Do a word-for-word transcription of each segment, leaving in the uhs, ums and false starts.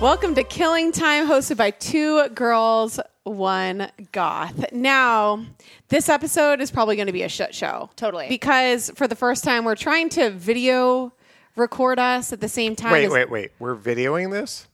Welcome to Killing Time, hosted by two girls, one goth. Now, this episode is probably going to be a shit show. Totally. Because for the first time, we're trying to video record us at the same time. Wait, as- wait, wait. We're videoing this?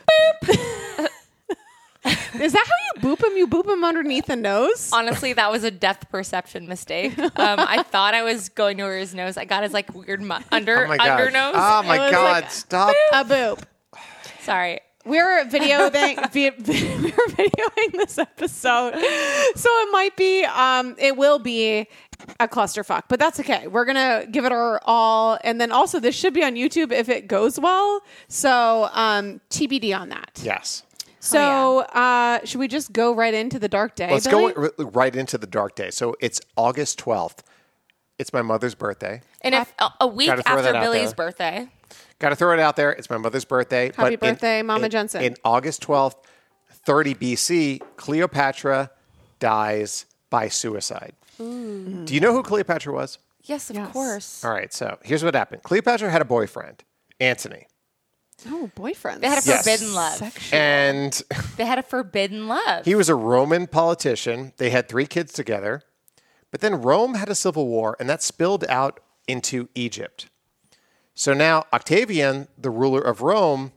Is that how you boop him? You boop him underneath the nose? Honestly, that was a depth perception mistake. Um, I thought I was going over his nose. I got his like weird mu- under Oh my God. under nose. Oh It my was God. like, Stop. A boop. Sorry. We're videoing, vi- vi- we're videoing this episode, so it might be, um, it will be a clusterfuck, but that's okay. We're gonna give it our all, and then also this should be on YouTube if it goes well. So um, T B D on that. Yes. So uh, should we just go right into the dark day? Let's Billy? go r- right into the dark day. So it's August twelfth. It's my mother's birthday. And if a, a week Gotta throw after that out Billy's there. birthday, Got to throw it out there. It's my mother's birthday. Happy but in- birthday, Mama in- Jensen. In August twelfth, thirty B C, Cleopatra dies by suicide. Do you know who Cleopatra was? yes, of Yes. course. All right, so here's what happened. Cleopatra had a boyfriend, Antony. Oh, boyfriends. They had a Yes. forbidden love. Sexual. And They had a forbidden love. he was a Roman politician. They had three kids together. But then Rome had a civil war, and that spilled out into Egypt. So now Octavian, the ruler of Rome,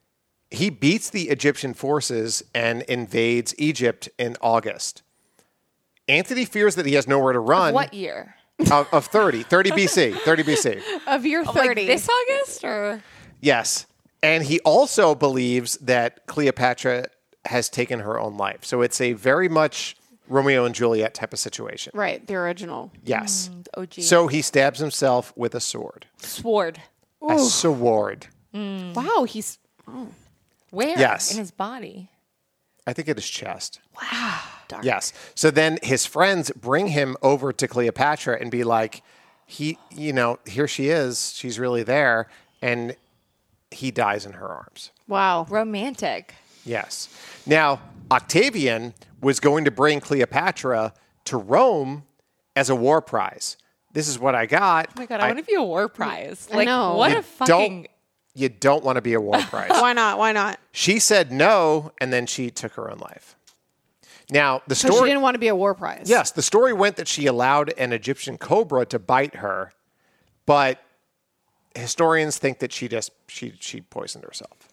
he beats the Egyptian forces and invades Egypt in August. Antony fears that he has nowhere to run. What year? Of, of thirty, thirty B C, thirty B C. Of year Like thirty. this August or Yes. And he also believes that Cleopatra has taken her own life. So it's a very much Romeo and Juliet type of situation. Right, the original. Yes. O G? So he stabs himself with a sword. Sword. A sword. Wow, he's... Where? Yes. In his body. I think at his chest. Wow. Dark. Yes. So then his friends bring him over to Cleopatra and be like, he, you know, here she is. She's really there. And he dies in her arms. Wow. Romantic. Yes. Now, Octavian was going to bring Cleopatra to Rome as a war prize. This is what I got. Oh my God, I, want to be a war prize. I Like, know. what You a fucking... don't, you don't want to be a war prize. Why not? Why not? She said no, and then she took her own life. Now, the So she story... didn't want to be a war prize. Yes, the story went that she allowed an Egyptian cobra to bite her, but historians think that she just she she poisoned herself.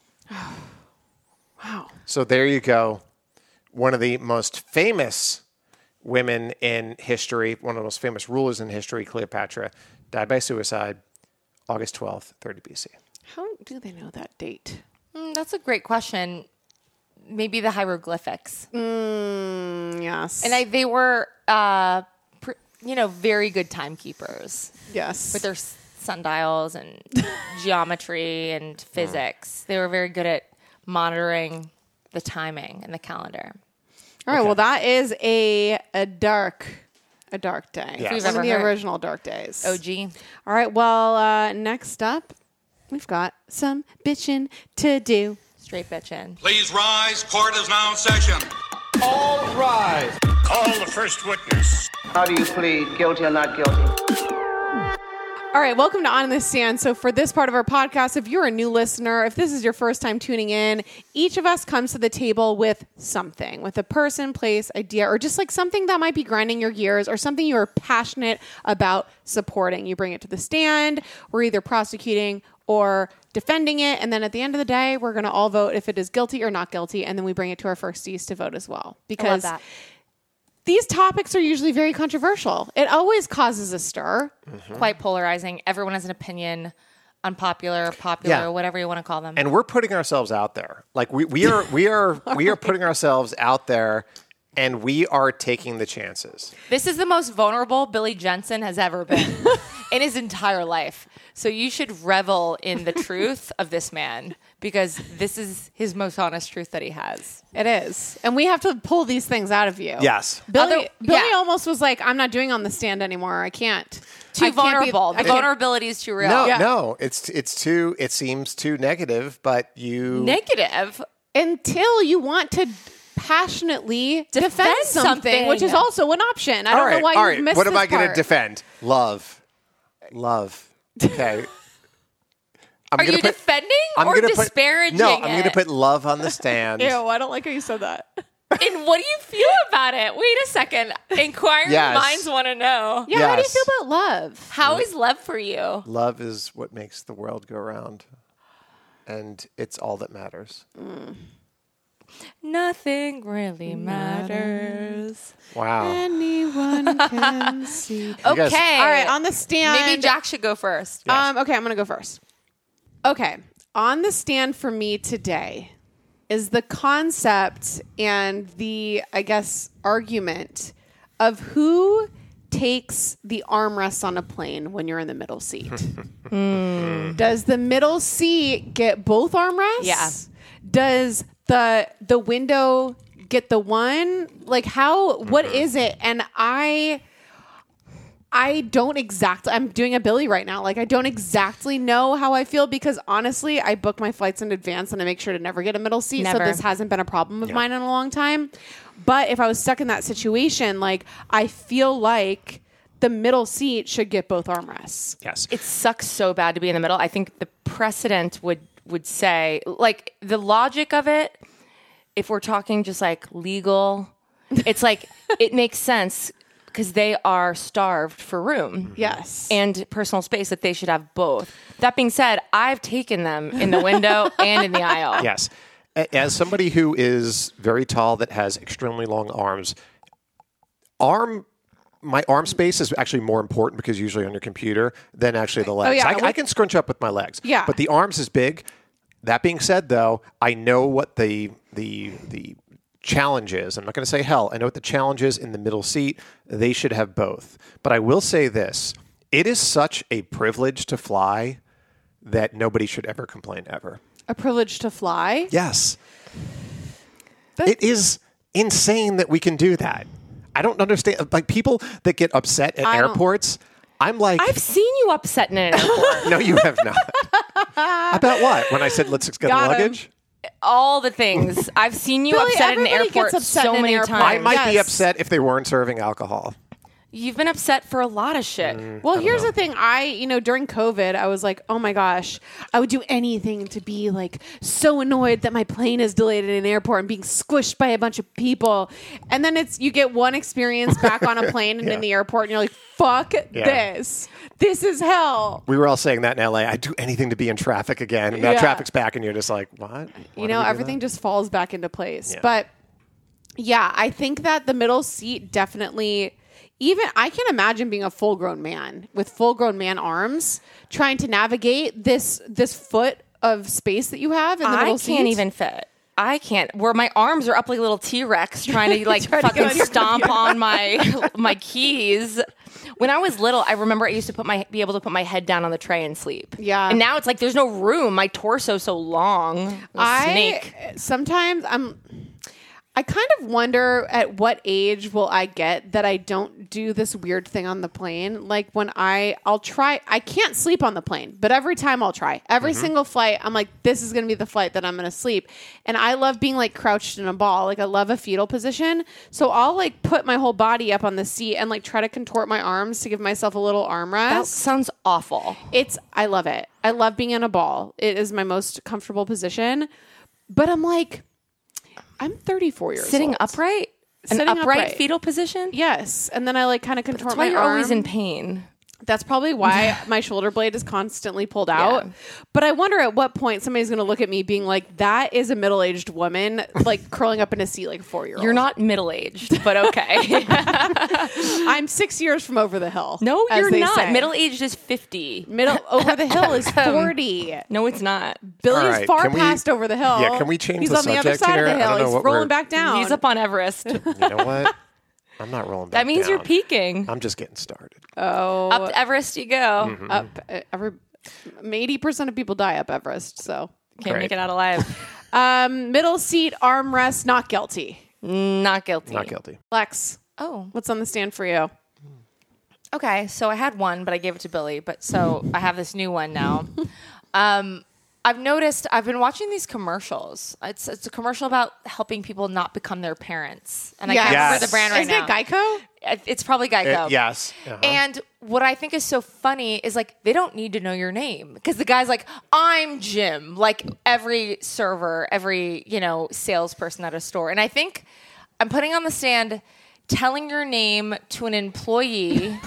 Wow. So there you go. One of the most famous women in history, one of the most famous rulers in history, Cleopatra, died by suicide August twelfth, thirty B C. How do they know that date? Mm, that's a great question. Maybe the hieroglyphics. Mm, yes. And I, they were, uh, pr- you know, very good timekeepers yes. with their s- sundials and geometry and physics. They were very good at monitoring the timing and the calendar. All right. Okay. Well, that is a a dark a dark day. Yes. We've One of ever the heard. original dark days. O G. All right. Well, uh, next up, we've got some bitching to do. Straight bitchin'. Please rise. Court is now in session. All rise. Call the first witness. How do you plead, guilty or not guilty? All right, welcome to On the Stand. So for this part of our podcast, if you're a new listener, if this is your first time tuning in, each of us comes to the table with something, with a person, place, idea, or just like something that might be grinding your gears or something you're passionate about supporting. You bring it to the stand. We're either prosecuting or defending it. And then at the end of the day, we're going to all vote if it is guilty or not guilty. And then we bring it to our firsties to vote as well. I love Because that. these topics are usually very controversial. It always causes a stir. Quite polarizing. Everyone has an opinion, unpopular, popular, Yeah. whatever you want to call them. And we're putting ourselves out there. Like we, we are we are we are putting ourselves out there, and we are taking the chances. This is the most vulnerable Billy Jensen has ever been in his entire life. So you should revel in the truth of this man because this is his most honest truth that he has. It is. And we have to pull these things out of you. Yes. Billy, Other- Billy yeah. almost was like, I'm not doing on the stand anymore. I can't. Too I can't be- vulnerable. I the can't- vulnerability is too real. No, Yeah. no, it's it's too. It seems too negative, but you. Negative. Until you want to passionately defend, Defend something, something. which is also an option. I all don't right, know why all you've right. missed What am this I going to part. defend? Love, love. Okay. I'm Are gonna you put, defending I'm or gonna put- disparaging No, I'm going to it? put love on the stand. Ew, I don't like how you said that. And what do you feel about it? Wait a second. Inquiring Yes. minds want to know. Yeah, how do you Yes. feel about love? How is love for you? Love is what makes the world go round. And it's all that matters. Nothing really matters. Wow. Anyone can see. Okay. guys- All right, on the stand. Maybe Jack should go first. Yes. Um, okay, I'm going to go first. Okay, on the stand for me today is the concept and the, I guess, argument of who takes the armrests on a plane when you're in the middle seat. Does the middle seat get both armrests? Yeah. Does the the window get the one? Like how? What is it? And I. I don't exactly, I'm doing a Billy right now. Like, I don't exactly know how I feel because honestly, I book my flights in advance and I make sure to never get a middle seat. Never. So this hasn't been a problem of mine in a long time. But if I was stuck in that situation, like, I feel like the middle seat should get both armrests. Yes. It sucks so bad to be in the middle. I think the precedent would would say, like, the logic of it, if we're talking just like legal, it's like it makes sense because they are starved for room. Yes. And personal space, that they should have both. That being said, I've taken them in the window and in the aisle. Yes. A- As somebody who is very tall that has extremely long arms, arm my arm space is actually more important because usually on your computer than actually the legs. yeah, I, we- I can scrunch up with my legs. Yeah. But the arms is big. That being said, though, I know what the the the challenge is. I'm not going to say hell. I know what the challenge is in the middle seat. They should have both. But I will say this. It is such a privilege to fly that nobody should ever complain ever. A privilege to fly. Yes. It is insane that we can do that. I don't understand. Like people that get upset at I don't- airports, I'm like, I've seen you upset in an airport. no, you have not. About what? When I said, let's get Got the him. luggage? All the things. I've seen you Billy, upset in an everybody airport gets upset so in an many airport. I times. might be Yes. upset if they weren't serving alcohol. You've been upset for a lot of shit. Well, here's the thing. I, you know, during COVID, I was like, oh my gosh, I would do anything to be like so annoyed that my plane is delayed at an airport and being squished by a bunch of people. And then it's, you get one experience back on a plane and Yeah. in the airport and you're like, fuck Yeah. this. This is hell. We were all saying that in L A. I'd do anything to be in traffic again. And now Yeah. traffic's back and you're just like, what? Why You did know, we do everything that? just falls back into place. Yeah. But yeah, I think that the middle seat definitely, even I can imagine being a full grown man with full grown man arms trying to navigate this this foot of space that you have in the I middle can't seat. even fit. I can't. Where my arms are up like a little T Rex trying to like Trying to get fucking on your stomp on my my keys. When I was little, I remember I used to put my be able to put my head down on the tray and sleep. Yeah. And now it's like there's no room. My torso's so long. I'm a I snake. sometimes I'm I kind of wonder at what age will I get that I don't do this weird thing on the plane. Like when I, I'll try, I can't sleep on the plane, but every time I'll try. Every single flight, I'm like, this is going to be the flight that I'm going to sleep. And I love being like crouched in a ball. Like I love a fetal position. So I'll like put my whole body up on the seat and like try to contort my arms to give myself a little armrest. That sounds awful. It's, I love it. I love being in a ball. It is my most comfortable position. But I'm like, I'm thirty-four years Sitting old. upright? An Sitting upright, upright. fetal position? Yes. And then I like kind of contort That's why my you're arm. always in pain. That's probably why my shoulder blade is constantly pulled out. Yeah. But I wonder at what point somebody's going to look at me being like, that is a middle-aged woman, like curling up in a seat like a four-year-old. You're not middle-aged, but okay. I'm six years from over the hill. No, as you're they not. say. Middle-aged is fifty. Middle over the hill is forty. No, it's not. Billy's All right, far can we- past over the hill. Yeah, can we change He's the on the other subject side here? of I the hill. don't know He's what rolling we're- back down. He's up on Everest. You know what? I'm not rolling back That means you're down. peaking. I'm just getting started. oh, Up to Everest you go. Mm-hmm. up. uh, Every eighty percent of people die up Everest. So, Can't Great. make it out alive. um, middle seat armrest, not guilty. Not guilty. Not guilty. Lex, Oh, what's on the stand for you? okay. So I had one, but I gave it to Billy. But so I have this new one now. um, I've noticed I've been watching these commercials. It's it's a commercial about helping people not become their parents, and I Yes. can't remember Yes. the brand right Isn't now. it Geico? It's probably Geico. Uh, yes. Uh-huh. And what I think is so funny is like they don't need to know your name because the guy's like, I'm Jim. Like every server, every, you know, salesperson at a store. And I think I'm putting on the stand telling your name to an employee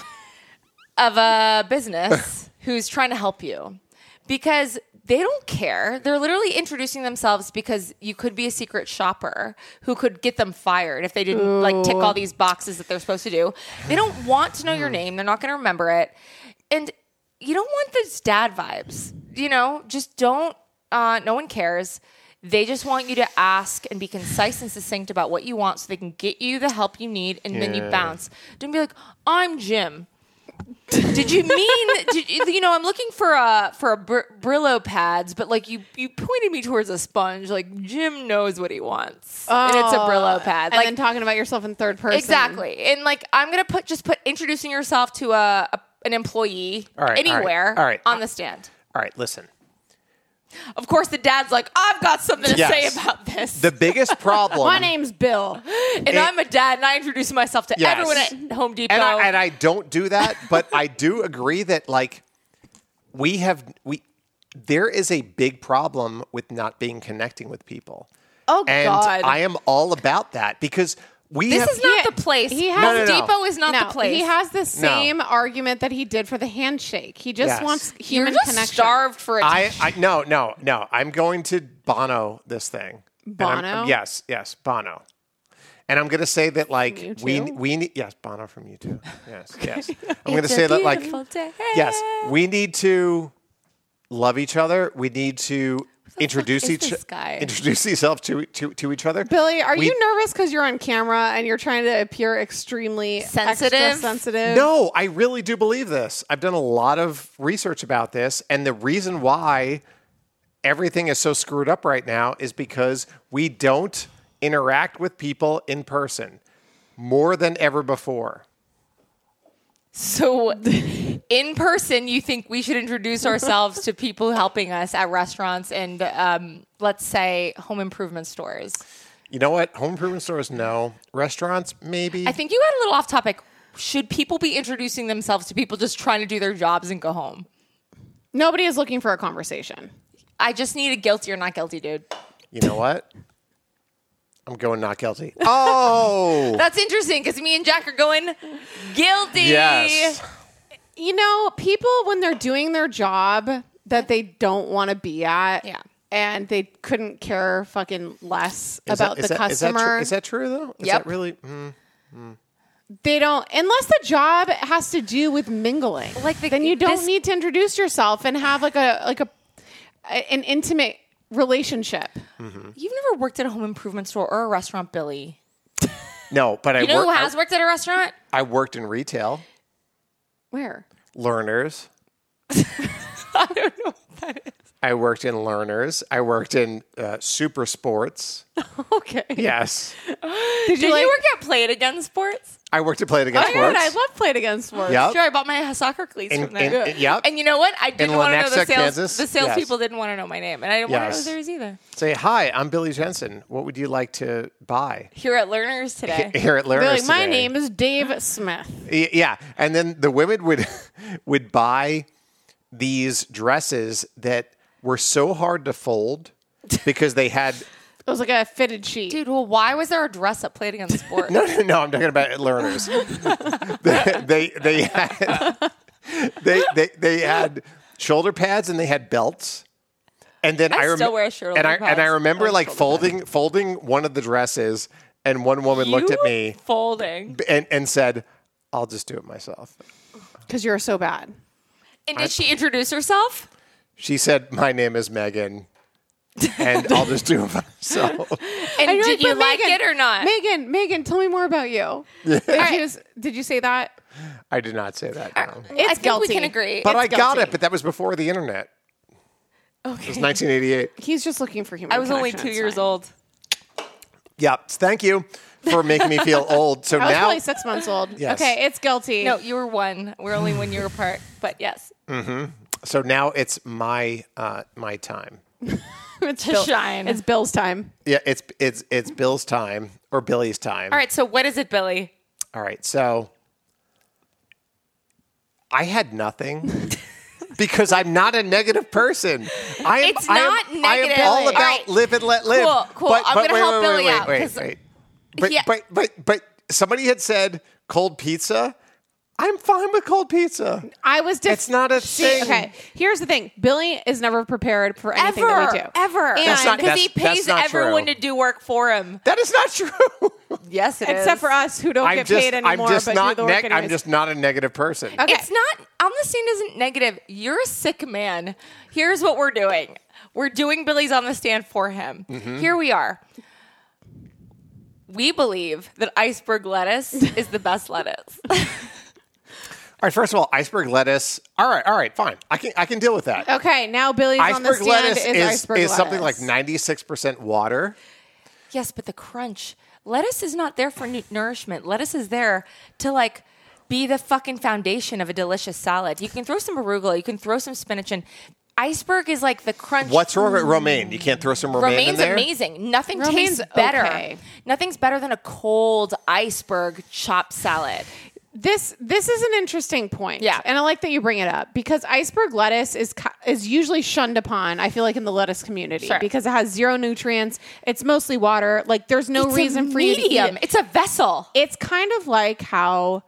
of a business who's trying to help you because they don't care. They're literally introducing themselves because you could be a secret shopper who could get them fired if they didn't Ooh. like tick all these boxes that they're supposed to do. They don't want to know your name. They're not going to remember it. And you don't want those dad vibes. You know, just don't, uh, no one cares. They just want you to ask and be concise and succinct about what you want so they can get you the help you need and yeah. then you bounce. Don't be like, I'm Jim. Did you mean, did you, you know, I'm looking for a for a br- Brillo pads, but like you you pointed me towards a sponge. Like Jim knows what he wants, oh, and it's a Brillo pad. And like, then talking about yourself in third person, exactly. And like I'm gonna put just put introducing yourself to a, a an employee all right, anywhere all right, all right. on the stand. All right, listen. Of course, the dad's like, I've got something to yes. say about this. The biggest problem. My name's Bill, and it, I'm a dad, and I introduce myself to yes. everyone at Home Depot. And I, and I don't do that, but I do agree that like we have we there is a big problem with not being connecting with people. Oh and God, I am all about that because. We this have, is not he, the place. He has, no, no, no. Depot is not no, the place. He has the same no. argument that he did for the handshake. He just yes. wants human You're just connection. starved for attention. I, I no no no. I'm going to Bono this thing. Bono? Yes yes Bono. And I'm going to say that like U two? we we need yes Bono from U two. Yes yes. I'm going to say that like day. yes we need to love each other. We need to. Introduce each introduce yourself to, to to each other. Billy, are we, you nervous because you're on camera and you're trying to appear extremely sensitive? Extra sensitive? No, I really do believe this. I've done a lot of research about this, and the reason why everything is so screwed up right now is because we don't interact with people in person more than ever before. So, in person, you think we should introduce ourselves to people helping us at restaurants and, um, let's say, home improvement stores? You know what? Home improvement stores, no. Restaurants, maybe. I think you got a little off topic. Should people be introducing themselves to people just trying to do their jobs and go home? Nobody is looking for a conversation. I just need a guilty or not guilty, dude. You know what? I'm going not guilty. Oh! That's interesting because me and Jack are going guilty. Yes. You know, people, when they're doing their job that they don't want to be at, yeah. and they couldn't care fucking less is about that, the that, customer. Is that, tr- is that true, though? Is Yep. that really? Mm, mm. They don't, unless the job has to do with mingling. Like the, then you don't this, need to introduce yourself and have like a like a, a an intimate relationship. Mm-hmm. You've never worked at a home improvement store or a restaurant, Billy. No, but I You know wor- who has I, worked at a restaurant? I worked in retail. Where? Learners. I don't know what that is. I worked in Learners. I worked in uh, Super Sports. Okay. Yes. Did, Did you, like, you work at Play It Again Sports? I worked at Play It Against Oh, Sports. God, I love Played Against Sports. Yep. Sure, I bought my soccer cleats In- from there. in- in- yep. And you know what? I didn't want to know the Lenexa, sales. Kansas? The salespeople Yes. didn't want to know my name, and I didn't want to know Yes. theirs either. Say, hi, I'm Billy Jensen. What would you like to buy? Here at Learners today. Here at They're Learners like, my today. name is Dave Smith. Y- Yeah, and then the women would would buy these dresses that were so hard to fold because they had It was like a fitted sheet. Dude, well, why was there a dress at Play It Again Sports? no no no I'm talking about Learners. they, they they had they, they they had shoulder pads and they had belts. And then I I, rem- still wear shoulder and I pads. and I remember and like shoulder folding folding one of the dresses and one woman looked at You me folding. and, and said, "I'll just do it myself." Because you're so bad. And did she introduce herself? She said, "My name is Megan, and I'll just do it myself." And And you're did you "But like Megan, it or not? Megan, Megan, tell me more about you. Did, you s- did you say that? I did not say that. No. I It's think guilty. we can agree. But It's I got guilty. it. But that was before the internet. okay. It was nineteen eighty-eight. He's just looking for human I was only connection. two It's years fine. old. Yeah. Thank you for making me feel old. So I was now, probably six months old. Yes. Okay, it's guilty. No, you were one. We're only one year apart. But yes. so now it's my uh, my time. it's To shine. It's Bill's time. Yeah, it's it's it's Bill's time or Billy's time. All right. So what is it, Billy? All right, so I had nothing because I'm not a negative person. I am, It's I am, not I am negative. all All about right. live and let live. Cool, cool. But, I'm but gonna wait, help wait, Billy wait, out, Wait, 'cause- wait, But, Yeah. but but but somebody had said cold pizza. I'm fine with cold pizza. I was. Def- It's not a See, thing. Okay, here's the thing: Billy is never prepared for anything Ever, that we do. ever. And That's not- Because he that's- pays that's not everyone true. to do work for him. That is not true. Yes, it is. except for us who don't I'm get just paid anymore, I'm just but not do the work neg- I'm anyways. just not a negative person. Okay. It's not, on the stand isn't negative. You're a sick man. Here's what we're doing. We're doing Billy's on the stand for him. Mm-hmm. Here we are. We believe that iceberg lettuce is the best lettuce. All right, first of all, iceberg lettuce. All right, all right, fine. I can I can deal with that. Okay, now Billy's on the Iceberg stand lettuce is, is, iceberg is something lettuce. like ninety-six percent water. Yes, but the crunch. Lettuce is not there for nu- nourishment. Lettuce is there to like be the fucking foundation of a delicious salad. You can throw some arugula, you can throw some spinach in. Iceberg is like the crunch. What's wrong with romaine? You can't throw some romaine in Romaine's there? amazing. Nothing Romaine's tastes better. okay. Nothing's better than a cold iceberg chopped salad. This this is an interesting point. Yeah. And I like that you bring it up because iceberg lettuce is ki- is usually shunned upon, I feel like, in the lettuce community Sure. because it has zero nutrients. It's mostly water. Like there's no It's reason a for you to eat medium. it. It's a vessel. It's kind of like how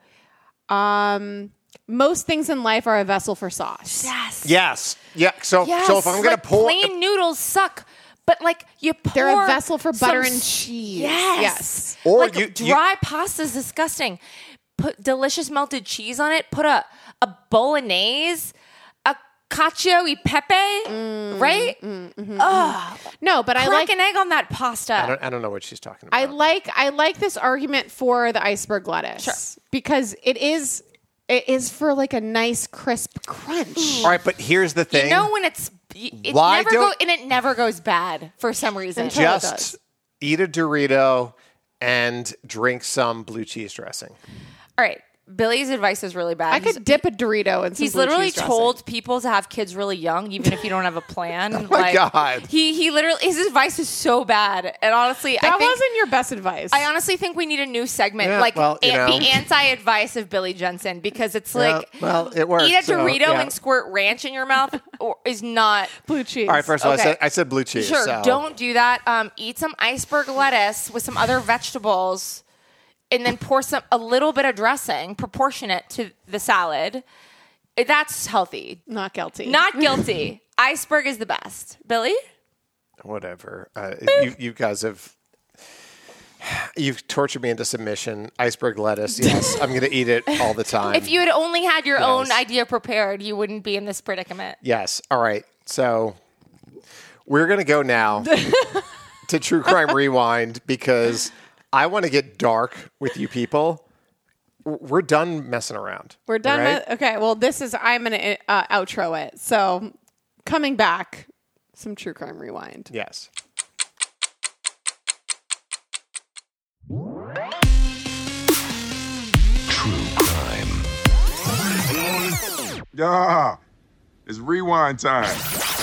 um most things in life are a vessel for sauce. Yes. Yes. Yeah. So Yes. so if I'm gonna like pour plain noodles suck, but like you pour They're a vessel for butter some and s- cheese. Yes. Yes. Or like you- you- dry pasta is disgusting. Put delicious melted cheese on it. Put a a bolognese, a cacio e pepe, Mm, right? No, but I Crack like an egg on that pasta. I don't, I don't know what she's talking about. I like I like this argument for the iceberg lettuce Sure. because it is it is for like a nice crisp crunch. All right, but here's the thing. You know when it's it Why never don't- go and it never goes bad for some reason. Until it does. Just eat a Dorito and drink some blue cheese dressing. All right, Billy's advice is really bad. I could dip a Dorito in some He's blue literally cheese dressing. told people to have kids really young, even if you don't have a plan. oh my God. He he literally his advice is so bad, and honestly, That I think, wasn't your best advice. I honestly think we need a new segment, Yeah, like well, you an- know. the anti-advice of Billy Jensen, because it's Yeah, like well, it works, eat a so, Dorito yeah. and squirt ranch in your mouth or, is not. blue cheese. All right, first of all, Okay. I said I said blue cheese. Sure, so. don't do that. Um, eat some iceberg lettuce with some other vegetables, and then pour some a little bit of dressing proportionate to the salad. That's healthy. Not guilty. Not guilty. Iceberg is the best. Billy? Whatever. Uh, you, you guys have. You've tortured me into submission. Iceberg lettuce. Yes, I'm going to eat it all the time. If you had only had your own Yes. idea prepared, you wouldn't be in this predicament. Yes. All right. So we're going to go now to True Crime Rewind because I want to get dark with you people. We're done messing around. We're done. all right? With, okay, well, this is I'm gonna uh, outro it. So coming back, some true crime rewind. Yes. Yeah, it's rewind time.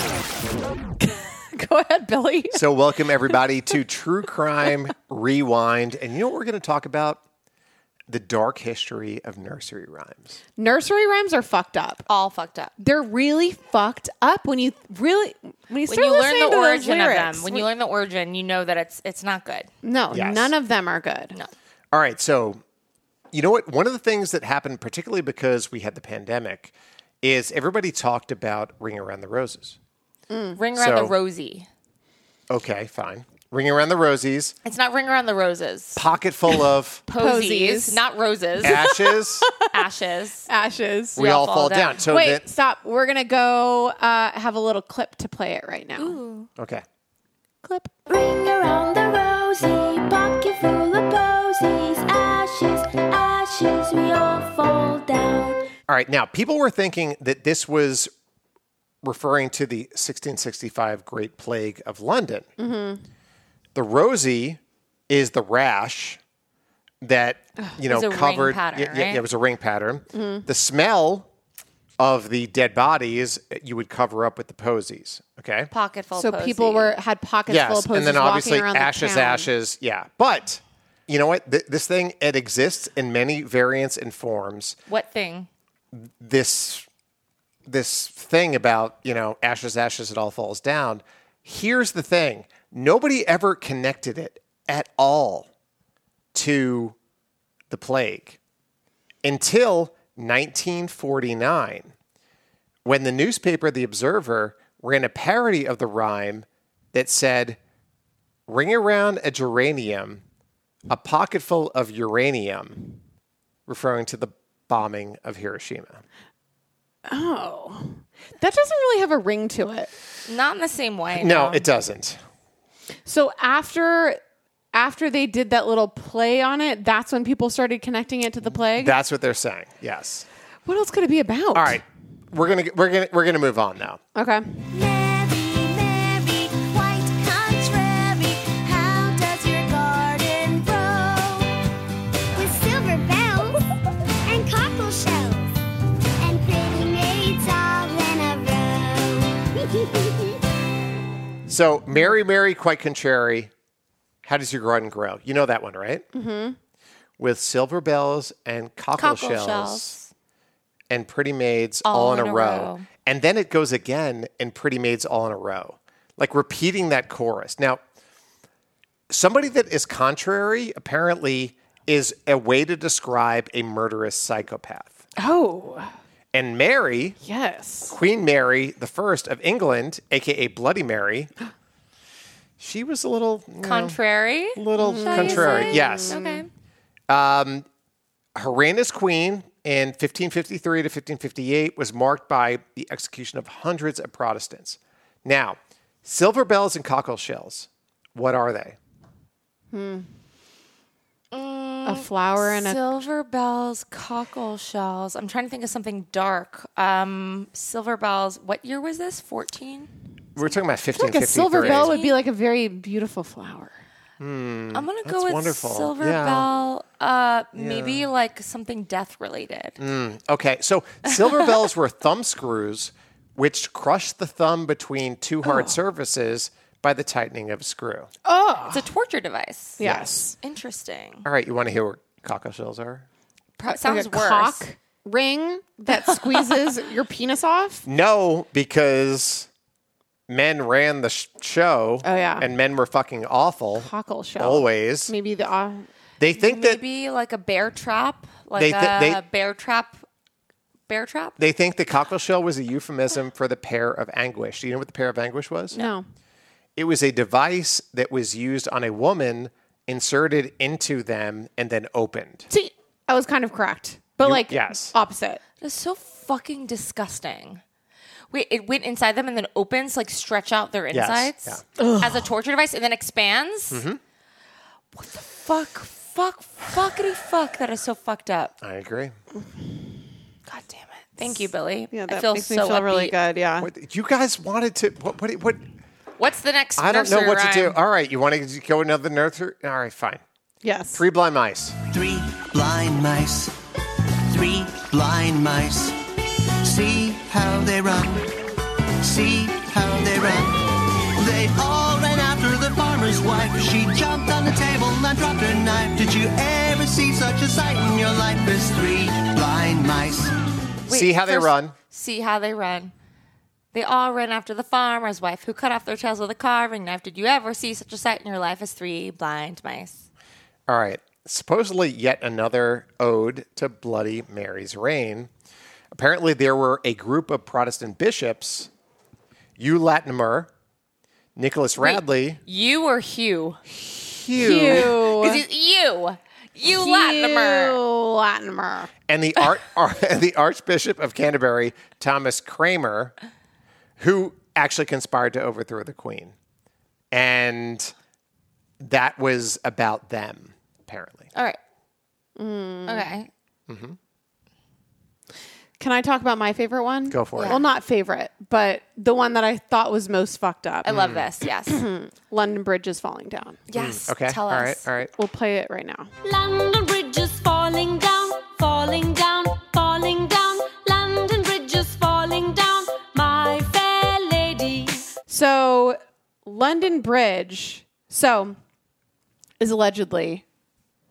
Go ahead, Billy. So welcome everybody to True Crime Rewind, and you know what we're going to talk about? The dark history of nursery rhymes. Nursery rhymes are fucked up. All fucked up. They're really fucked up when you really when you When start you learn listening the to those origin of them, lyrics. when you learn the origin, you know that it's it's not good. no, Yes. none of them are good. No. All right, so you know what? One of the things that happened, particularly because we had the pandemic, is everybody talked about Ring Around the Roses. Ring around So- the rosy. Okay, fine. Ring Around the Rosies, It's not ring around the roses. pocket full of Posies, Posies. not roses. ashes. Ashes. Ashes. we all fall down. So Wait, then, stop. We're gonna go uh, have a little clip to play it right now. okay. Clip. Ring around the rosy, pocket full of posies, ashes, ashes, we all fall down. All right, now people were thinking that this was referring to the sixteen sixty-five Great Plague of London. Mm-hmm. The rosy is the rash that you know was a ring covered. pattern, yeah, yeah, right? it was a ring pattern. Mm-hmm. The smell of the dead bodies you would cover up with the posies. Okay. Pocket full So posy. people were had pockets full Yes, of posies and then obviously walking around ashes, the town. ashes. Yeah, but you know what? Th- this thing, it exists in many variants and forms. What thing? This this thing about, you know, ashes, ashes, it all falls down. Here's the thing. Nobody ever connected it at all to the plague until nineteen forty-nine, when the newspaper The Observer ran a parody of the rhyme that said, ring around a geranium, a pocketful of uranium, referring to the bombing of Hiroshima. Oh, that doesn't really have a ring to it. Not in the same way. No, it doesn't. So after after they did that little play on it, that's when people started connecting it to the plague. That's what they're saying. Yes. What else could it be about? All right. We're going to we're going to we're going to move on now. Okay. Mary, Mary, quite contrary, how does your garden grow? With silver bells and cockle shells and pretty maids all in a row. So, Mary, Mary, quite contrary. How does your garden grow? You know that one, right? Mm-hmm. With silver bells and cockle, Cockle shells, shells. and pretty maids all, in a, row. row. And then it goes again in pretty maids all in a row, like repeating that chorus. Now, somebody that is contrary apparently is a way to describe a murderous psychopath. Oh, And Mary, yes. Queen Mary the First of England, a k a. Bloody Mary, she was a little you know, Contrary? little Shall you contrary. say? Yes. Okay. Her reign as queen in fifteen fifty-three to fifteen fifty-eight was marked by the execution of hundreds of Protestants. Now, silver bells and cockle shells, what are they? A flower and a Silver bells, cockle shells. I'm trying to think of something dark. Um, silver bells. What year was this? fourteen? We're talking about fifteen like a fifty-three. silver bell would be like a very beautiful flower. I'm gonna That's go with wonderful. silver Yeah. bell. Uh, maybe like something death related. Okay, so silver bells were thumb screws which crushed the thumb between two hard surfaces by the tightening of a screw. It's a torture device. Yes. Interesting. All right, you want to hear what cockle shells are? Pro- sounds like a worse. cock ring that squeezes your penis off. No, because men ran the sh- show. Oh, yeah. And men were fucking awful. Cockle shell. Always. Maybe the uh, They think that Maybe like a bear trap, like They a thi- they- bear trap. Bear trap. they think the cockle shell was a euphemism for the pair of anguish. Do you know what the pair of anguish was? no. It was a device that was used on a woman, inserted into them, and then opened. See, I was kind of correct, but You- like yes. opposite. That's so fucking disgusting. Wait, it went inside them and then opens, like stretch out their Yes, insides as a torture device and then expands? Mm-hmm. What the fuck? Fuck, fuckity fuck. That is so fucked up. I agree. God damn it. Thank you, Billy. Yeah, I that feel makes so me feel really upbeat. good. Yeah. What, you guys wanted to. What? What? what What's the next I don't know nursery what to do. rhyme? All right, you want to go another nursery? All right, fine. Yes. Three blind mice. Three blind mice, three blind mice. See how they run, see how they run. They all ran after the farmer's wife. She jumped on the table and dropped her knife. Did you ever see such a sight in your life as three blind mice? Wait, See how they first, run. See how they run. They all ran after the farmer's wife who cut off their tails with a carving knife. Did you ever see such a sight in your life as three blind mice? All right. Supposedly, yet another ode to Bloody Mary's reign. Apparently, there were a group of Protestant bishops, Hugh Latimer, Nicholas Radley, You or Hugh? Hugh, Because he's you. You Latimer. Latimer. and the Ar- Ar- and the Archbishop of Canterbury, Thomas Cranmer, who actually conspired to overthrow the Queen. And that was about them, apparently. All right. Okay. Can I talk about my favorite one? Go for it. Well, not favorite, but the one that I thought was most fucked up. I love this. Yes. London Bridge is falling down. yes. Okay. Tell all us. right. All right. We'll play it right now. London Bridge is falling down, falling down, falling down. London Bridge is falling down, my fair lady. So, London Bridge, so is allegedly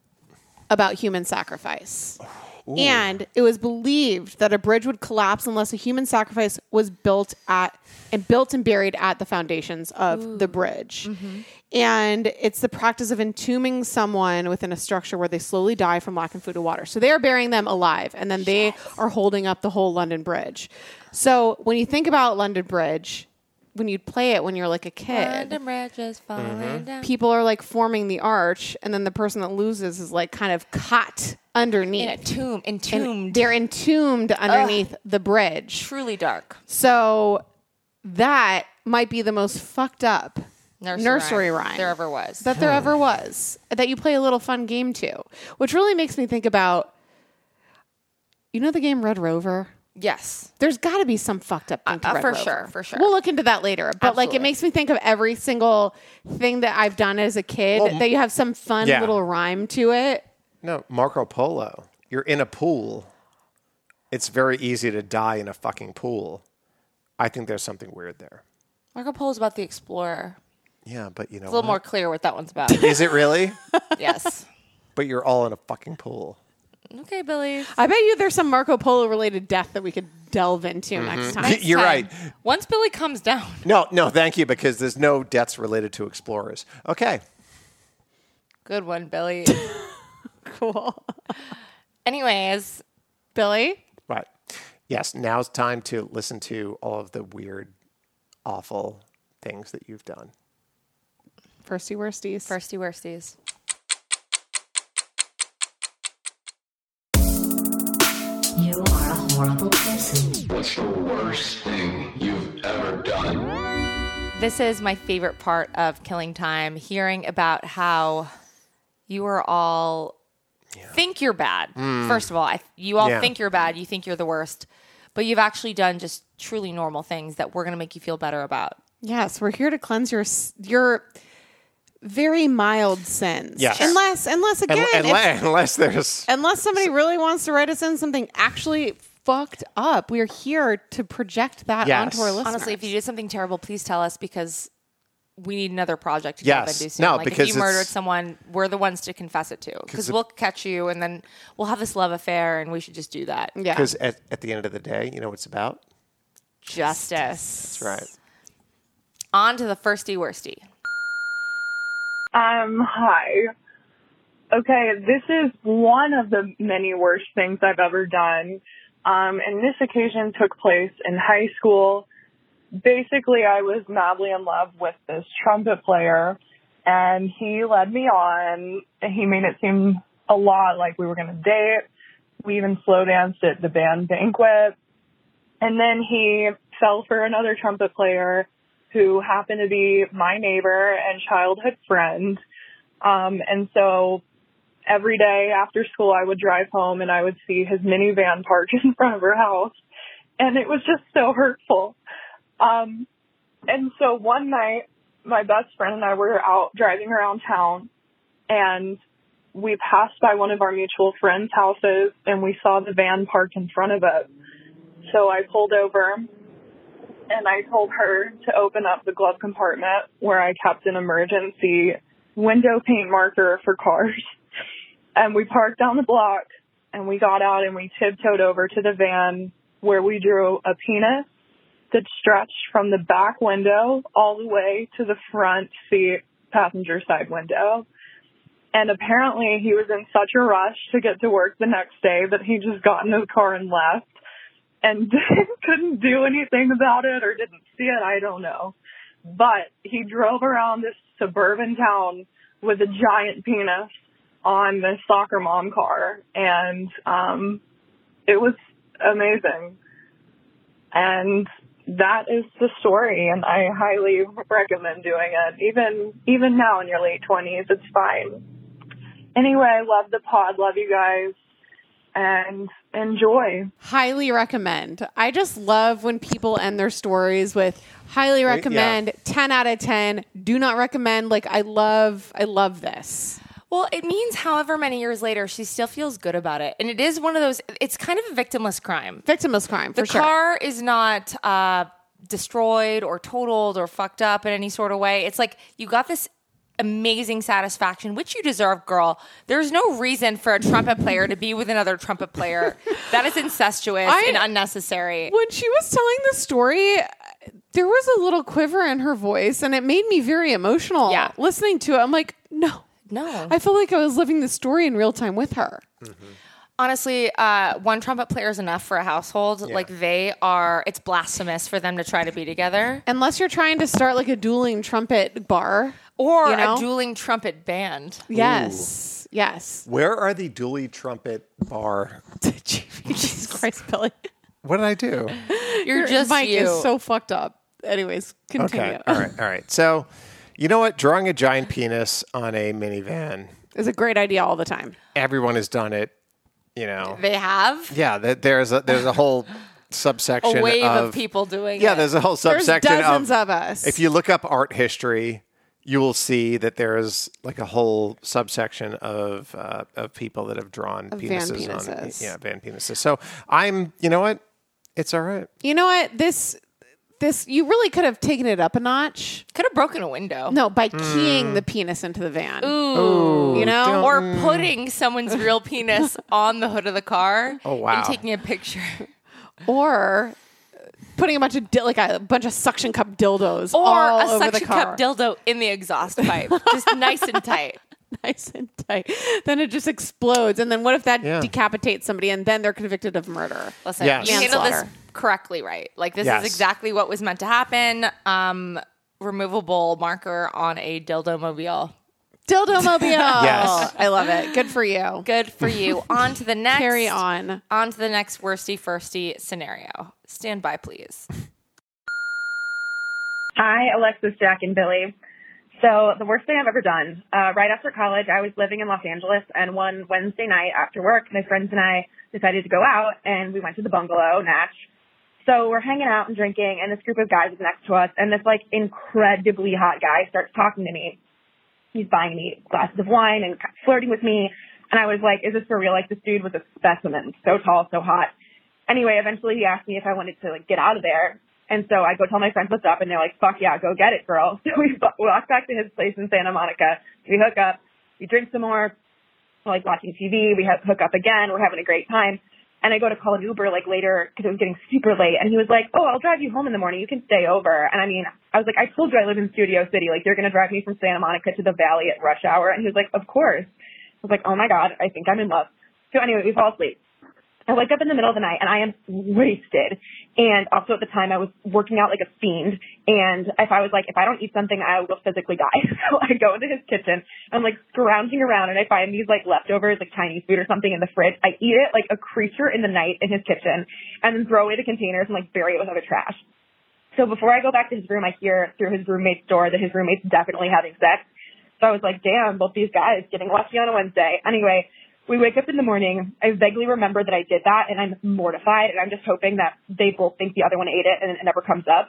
about human sacrifice. And it was believed that a bridge would collapse unless a human sacrifice was built at and built and buried at the foundations of Ooh. the bridge. Mm-hmm. And it's the practice of entombing someone within a structure where they slowly die from lack of food and water. So they are burying them alive, and then yes. they are holding up the whole London Bridge. So when you think about London Bridge, when you play it when you're like a kid, London Bridge is falling mm-hmm. down. People are like forming the arch, and then the person that loses is like kind of caught underneath. In a tomb, entombed. And they're entombed underneath Ugh. the bridge. Truly dark. So that might be the most fucked up nursery, nursery rhyme. rhyme there ever was. That there ever was. That you play a little fun game to. Which really makes me think about, you know the game Red Rover? Yes. There's got to be some fucked up thing to uh, Red For Rover. sure, for sure. We'll look into that later. But Absolutely. like, it makes me think of every single thing that I've done as a kid, well, that you have some fun yeah. little rhyme to it. No, Marco Polo. You're in a pool. It's very easy to die in a fucking pool. I think there's something weird there. Marco Polo's about the explorer. Yeah, but you know It's a little what? more clear what that one's about. Is it really? Yes. But you're all in a fucking pool. Okay, Billy. I bet you there's some Marco Polo related death that we could delve into mm-hmm. next time. Next You're time. right. Once Billy comes down. No, no, thank you, because there's no deaths related to explorers. Okay. Good one, Billy. Cool. Anyways, Billy? Right. Yes, now's time to listen to all of the weird, awful things that you've done. Firsty worsties. Firsty worsties. You are a horrible person. What's the worst thing you've ever done? This is my favorite part of Killing Time, hearing about how you are all yeah. think you're bad. Mm. First of all, I, you all yeah. think you're bad. You think you're the worst. But you've actually done just truly normal things that we're going to make you feel better about. Yes, we're here to cleanse your your very mild sins. Yes. Unless, unless again, Un- unless, if, unless there's... Unless somebody really wants to write us in something actually fucked up, we are here to project that yes. onto our listeners. Honestly, if you did something terrible, please tell us, because we need another project to yes. jump into soon. No, like because if you murdered someone, we're the ones to confess it to. Because we'll catch you, and then we'll have this love affair, and we should just do that. Yeah. Because at, at the end of the day, you know what it's about? Justice. That's right. On to the firsty worsty. Um, hi. Okay, this is one of the many worst things I've ever done. Um, and this occasion took place in high school. Basically, I was madly in love with this trumpet player, and he led me on. He made it seem a lot like we were going to date. We even slow danced at the band banquet. And then he fell for another trumpet player who happened to be my neighbor and childhood friend. Um, and so every day after school, I would drive home and I would see his minivan parked in front of her house. And it was just so hurtful. Um, and so one night, my best friend and I were out driving around town, and we passed by one of our mutual friends' houses, and we saw the van parked in front of it. So I pulled over, and I told her to open up the glove compartment where I kept an emergency window paint marker for cars. And we parked down the block, and we got out, and we tiptoed over to the van where we drew a penis that stretched from the back window all the way to the front seat passenger side window. And apparently he was in such a rush to get to work the next day that he just got in his car and left and couldn't do anything about it or didn't see it. I don't know. But he drove around this suburban town with a giant penis on this soccer mom car. And um, it was amazing. And that is the story, and I highly recommend doing it. Even even now in your late twenties, it's fine. Anyway, I love the pod, love you guys, and enjoy. Highly recommend. I just love when people end their stories with highly recommend, yeah. ten out of ten, do not recommend. Like, I love, I love this. Well, it means however many years later, she still feels good about it. And it is one of those, it's kind of a victimless crime. Victimless crime, for the sure. The car is not uh, destroyed or totaled or fucked up in any sort of way. It's like you got this amazing satisfaction, which you deserve, girl. There's no reason for a trumpet player to be with another trumpet player. That is incestuous I- and unnecessary. When she was telling the story, there was a little quiver in her voice, and it made me very emotional. Yeah. Listening to it, I'm like, no. No. I feel like I was living the story in real time with her. Honestly, uh, one trumpet player is enough for a household. Like they are, it's blasphemous for them to try to be together. Unless you're trying to start like a dueling trumpet bar. Or you know? a dueling trumpet band. Yes. Yes. Where are the dually trumpet bar? Jesus Christ, Billy. What did I do? You're Your just mic you. is so fucked up. Anyways, continue. Okay. All right. All right. So, you know what? Drawing a giant penis on a minivan. It's a great idea all the time. Everyone has done it. You know. They have Yeah. th- There's a there's a whole subsection a wave of, of people doing Yeah. it. There's a whole There's subsection dozens of, of us. If you look up art history, you will see that there is like a whole subsection of uh, of people that have drawn Of penises, van on penises. yeah van penises. So I'm you know what? It's all right. You know what? This this you really could have taken it up a notch. Could have broken a window. No, by keying the penis into the van. Ooh. You know? don't- Or putting someone's real penis on the hood of the car. Oh, wow. And taking a picture. Or putting a bunch of di- like a bunch of suction cup dildos Or all a over the suction car. cup dildo in the exhaust pipe. Just nice and tight. Nice and tight. Then it just explodes. And then what if that Yeah. decapitates somebody and then they're convicted of murder? Listen, Yes. you handled this Manslaughter. correctly, right? Like this Yes. is exactly what was meant to happen. Um, removable marker on a dildo mobile. Dildo mobile. Yes. I love it. Good for you. Good for you. On to the next. Carry on. On to the next worsty firsty scenario. Stand by, please. Hi, Alexis, Jack, and Billy. So the worst thing I've ever done, uh, right after college, I was living in Los Angeles, and one Wednesday night after work, my friends and I decided to go out, and we went to the bungalow, Natch. So we're hanging out and drinking, and this group of guys is next to us, and this, like, incredibly hot guy starts talking to me. He's buying me glasses of wine and flirting with me, and I was like, is this for real? Like, this dude was a specimen, so tall, so hot. Anyway, eventually he asked me if I wanted to, like, get out of there. And so I go tell my friends what's up, and they're like, fuck yeah, go get it, girl. So we walk back to his place in Santa Monica. We hook up. We drink some more. We're, like, watching T V. We have, hook up again. We're having a great time. And I go to call an Uber, like, later because it was getting super late. And he was like, oh, I'll drive you home in the morning. You can stay over. And, I mean, I was like, I told you I live in Studio City. Like, you're going to drive me from Santa Monica to the Valley at rush hour. And he was like, of course. I was like, oh, my God, I think I'm in love. So anyway, we fall asleep. I wake up in the middle of the night and I am wasted. And also at the time I was working out like a fiend. And if I was like, if I don't eat something, I will physically die. So I go into his kitchen. I'm like scrounging around and I find these like leftovers, like Chinese food or something in the fridge. I eat it like a creature in the night in his kitchen and then throw away the containers and like bury it with other trash. So before I go back to his room, I hear through his roommate's door that his roommate's definitely having sex. So I was like, damn, both these guys getting lucky on a Wednesday. Anyway, we wake up in the morning. I vaguely remember that I did that, and I'm mortified, and I'm just hoping that they both think the other one ate it and it never comes up.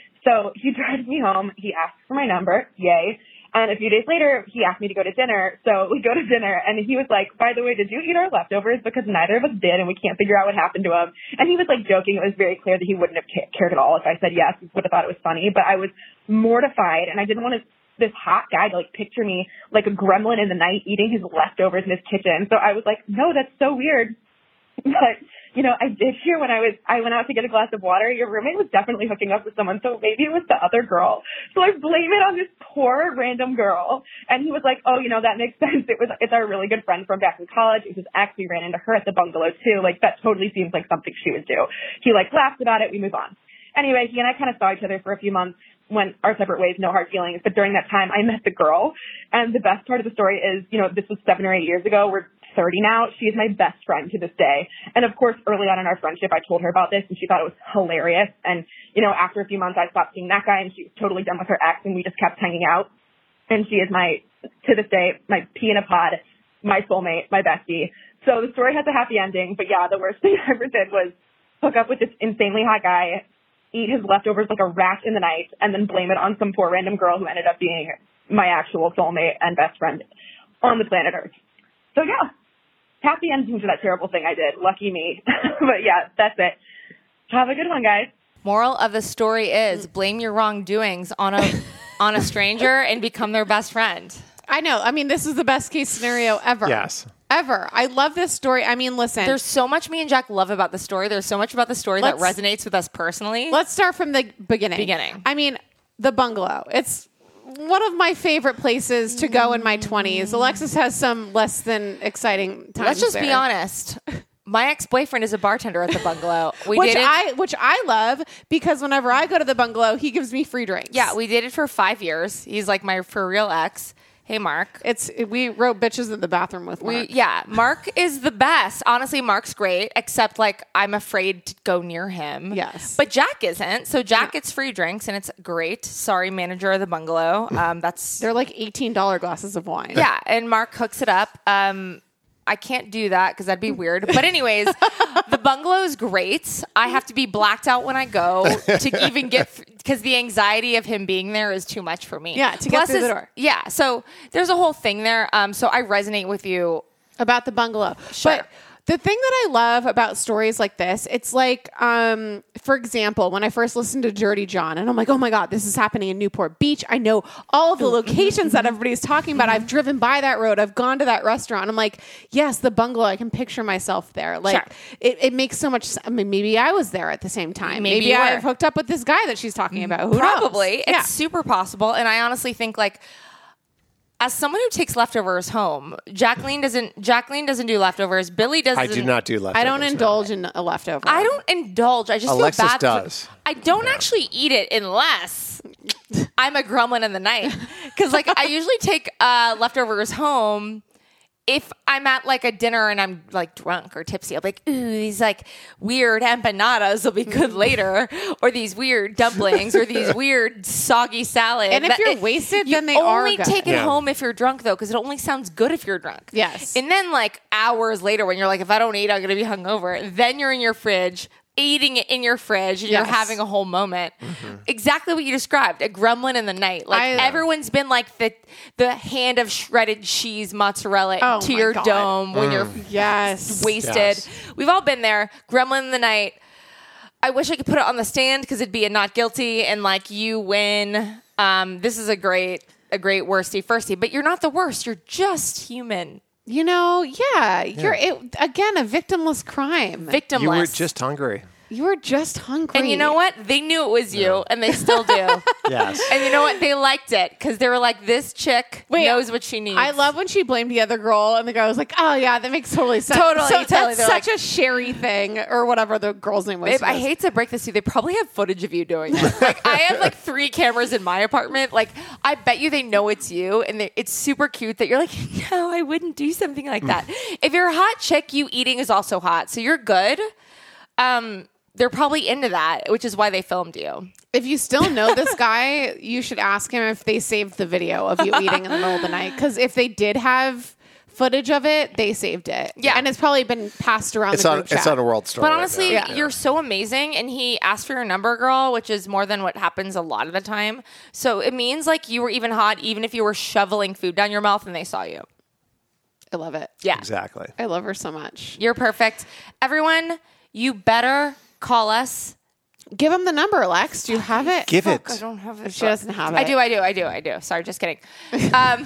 So he drives me home. He asks for my number. Yay. And a few days later, he asked me to go to dinner. So we go to dinner, and he was like, by the way, did you eat our leftovers? Because neither of us did, and we can't figure out what happened to him. And he was, like, joking. It was very clear that he wouldn't have cared at all if I said yes. He would have thought it was funny. But I was mortified, and I didn't want to this hot guy to like picture me like a gremlin in the night eating his leftovers in his kitchen. So I was like, no, that's so weird. But, you know, I did hear when I was, I went out to get a glass of water, your roommate was definitely hooking up with someone. So maybe it was the other girl. So I blame it on this poor random girl. And he was like, oh, you know, that makes sense. It was, it's our really good friend from back in college. It was actually ran into her at the bungalow too. Like that totally seems like something she would do. He like laughed about it. We move on. Anyway, he and I kind of saw each other for a few months. Went our separate ways, no hard feelings. But during that time, I met the girl. And the best part of the story is, you know, this was seven or eight years ago. We're thirty now. She is my best friend to this day. And of course, early on in our friendship, I told her about this and she thought it was hilarious. And, you know, after a few months, I stopped seeing that guy and she was totally done with her ex and we just kept hanging out. And she is my, to this day, my pea in a pod, my soulmate, my bestie. So the story has a happy ending. But yeah, the worst thing I ever did was hook up with this insanely hot guy, eat his leftovers like a rat in the night, and then blame it on some poor random girl who ended up being my actual soulmate and best friend on the planet Earth. So yeah, happy ending to that terrible thing I did. Lucky me. But yeah, that's it. Have a good one, guys. Moral of the story is blame your wrongdoings on a on a stranger and become their best friend. I know. I mean, this is the best case scenario ever. Yes. Ever. I love this story. I mean, listen. There's so much me and Jack love about the story. There's so much about the story Let's- that resonates with us personally. Let's start from the beginning. Beginning. I mean, the bungalow. It's one of my favorite places to go in my twenties. Alexis has some less than exciting times. Let's just be there. honest. My ex-boyfriend is a bartender at the bungalow. We which dated, I which I love because whenever I go to the bungalow, he gives me free drinks. yeah, we dated for five years. He's like my for real ex. Hey, Mark. It's we wrote bitches in the bathroom with Mark. We, yeah, Mark is the best. Honestly, Mark's great, except like I'm afraid to go near him. Yes. But Jack isn't. So Jack gets free drinks and it's great. Sorry, manager of the bungalow. Um, that's They're like eighteen dollar glasses of wine. yeah, and Mark hooks it up. Um, I can't do that because that'd be weird. But anyways, the bungalow is great. I have to be blacked out when I go to even get because the anxiety of him being there is too much for me. Yeah, to get through the it's- door. Yeah, so there's a whole thing there. Um, so I resonate with you. About the bungalow. Sure. But the thing that I love about stories like this, it's like, um, for example, when I first listened to Dirty John, and I'm like, oh my God, this is happening in Newport Beach. I know all of the locations that everybody's talking about. I've driven by that road. I've gone to that restaurant. I'm like, yes, the bungalow. I can picture myself there. Like, Sure. it, it makes so much. I mean, maybe I was there at the same time. Maybe Maybe, you were. I've hooked up with this guy that she's talking about. Who Probably. knows? It's Yeah. super possible. And I honestly think like as someone who takes leftovers home, Jacqueline doesn't Jacqueline doesn't do leftovers. Billy doesn't I do not do leftovers. I don't no. indulge in a leftover. I don't indulge. I just Alexis feel bad. for- does. I don't actually eat it unless I'm a gremlin in the night. Because like I usually take uh, leftovers home if I'm at like a dinner and I'm like drunk or tipsy. I'm like, ooh, these like weird empanadas will be good later, or these weird dumplings, or these weird soggy salad. And if That- you're it- wasted, you then they are only good. take it Yeah. home if you're drunk though, because it only sounds good if you're drunk. Yes. And then like hours later, when you're like, if I don't eat, I'm gonna be hungover. Then you're in your fridge, eating it in your fridge, and Yes. you're having a whole moment. Exactly what you described, a gremlin in the night. Like I- everyone's been like the the hand of shredded cheese mozzarella Oh to my your God. dome when you're Yes. wasted. Yes. We've all been there. Gremlin in the night. I wish I could put it on the stand because it'd be a not guilty and like you win. Um, this is a great, a great worsty firsty, but you're not the worst. You're just human. You know, yeah, you're it, again a victimless crime. Victimless. You were just hungry. You were just hungry. and you know what? They knew it was you, and they still do. Yes. And you know what? They liked it because they were like, "This chick Wait, knows what she needs." I love when she blamed the other girl, and the guy was like, "Oh yeah, that makes totally sense." Totally, so totally. That's They're such like- a Sherry thing, or whatever the girl's name was. Babe, I hate to break this to you. They probably have footage of you doing it. Like, I have like three cameras in my apartment. Like, I bet you they know it's you, and they, it's super cute that you're like, no, I wouldn't do something like that. If you're a hot chick, you eating is also hot, so you're good. Um, they're probably into that, which is why they filmed you. If you still know this guy, you should ask him if they saved the video of you eating in the middle of the night. Because if they did have footage of it, they saved it. Yeah. and it's probably been passed around It's the on. group It's chat. on a world story. But right honestly, now. you're so amazing. And he asked for your number, girl, which is more than what happens a lot of the time. So it means like you were even hot, even if you were shoveling food down your mouth and they saw you. I love it. Yeah. Exactly. I love her so much. You're perfect. Everyone, you better call us. Give him the number, Lex. Do you have it? Give it. I don't have it. She doesn't have it. I do, I do, I do, I do. Sorry, just kidding. Um,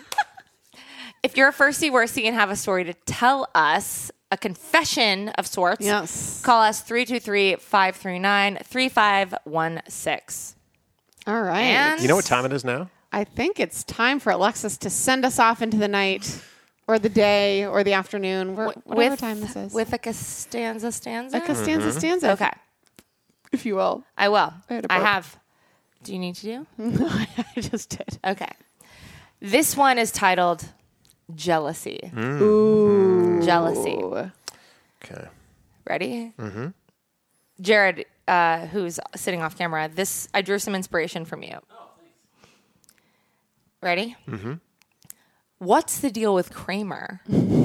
if you're a firsty worsty and have a story to tell us, a confession of sorts, Yes. call us three two three, five three nine, three five one six. All right. And- You know what time it is now? I think it's time for Alexis to send us off into the night or the day or the afternoon, where, whatever with, time this is. With like a stanza, stanza? a Costanza stanza, Okay, if you will. I will. I had a I burp. have. Do you need to do? I just did. Okay. This one is titled Jealousy. Ooh. Jealousy. Okay. Ready? Mm-hmm. Jared, uh, who's sitting off camera, this I drew some inspiration from you. Oh, thanks. Ready? Mm-hmm. What's the deal with Kramer?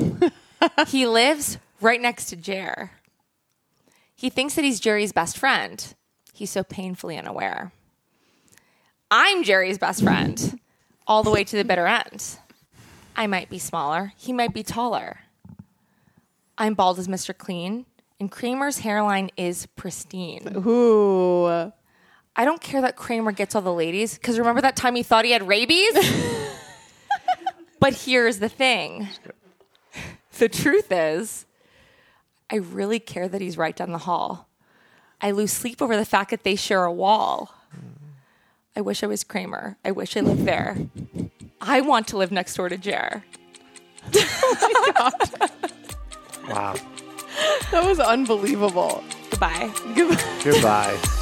He lives right next to Jer. He thinks that he's Jerry's best friend. He's so painfully unaware. I'm Jerry's best friend, all the way to the bitter end. I might be smaller. He might be taller. I'm bald as Mister Clean, and Kramer's hairline is pristine. Ooh. I don't care that Kramer gets all the ladies, because remember that time he thought he had rabies? But here's the thing. The truth is, I really care that he's right down the hall. I lose sleep over the fact that they share a wall. I wish I was Kramer. I wish I lived there. I want to live next door to Jer. Oh my God. Wow. That was unbelievable. Goodbye. Goodbye. Goodbye.